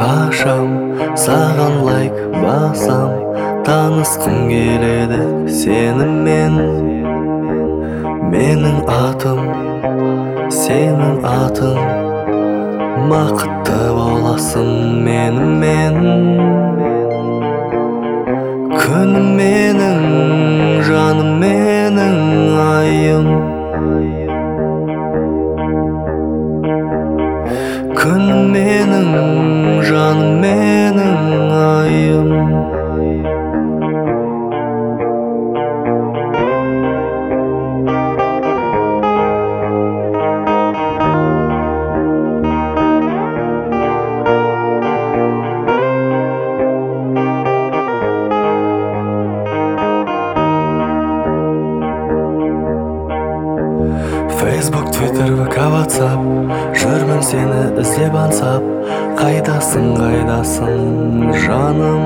ашам, саған лайк басам, танысқым келеді сенімен. Менің атым, сенің атың, бақытты боласың менімен. Күнім менің, жаным менің, айым. Күнім менің, жаным менің, айым. Facebook, Twitter, VK, WhatsApp, жүрмін сені іздеп аңсап. Қайдасың, қайдасың, жаным?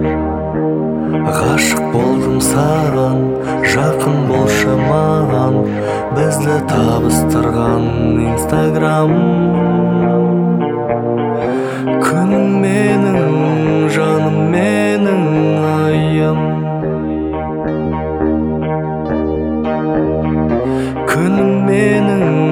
Ғашық болдым саған, жақын болшы маған, бізді табыстырған Instagram. Күнім менің, жаным менің, айым. Күнім менің,